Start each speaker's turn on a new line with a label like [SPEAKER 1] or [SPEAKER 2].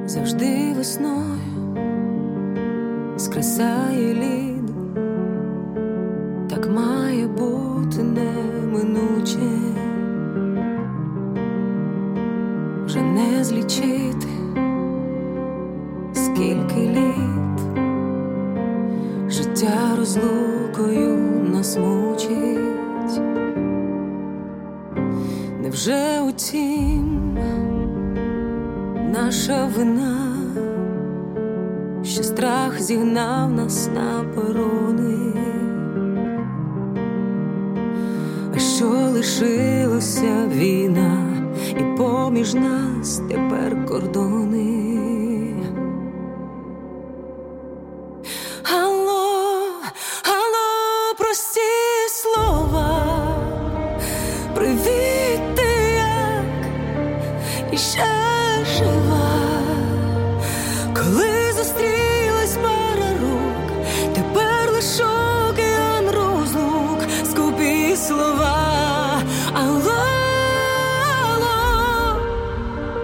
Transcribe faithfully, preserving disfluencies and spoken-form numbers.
[SPEAKER 1] Завжди весною скресає лід, так має бути неминуче. Вже не злічити, скільки літ життя розлукою нас мучить. Невже у тім наша вина, що страх зігнав нас на перони? А що лишилося війна, і поміж нас тепер кордони. Алло, алло, прості слова, привіт, ти як, і ще жива?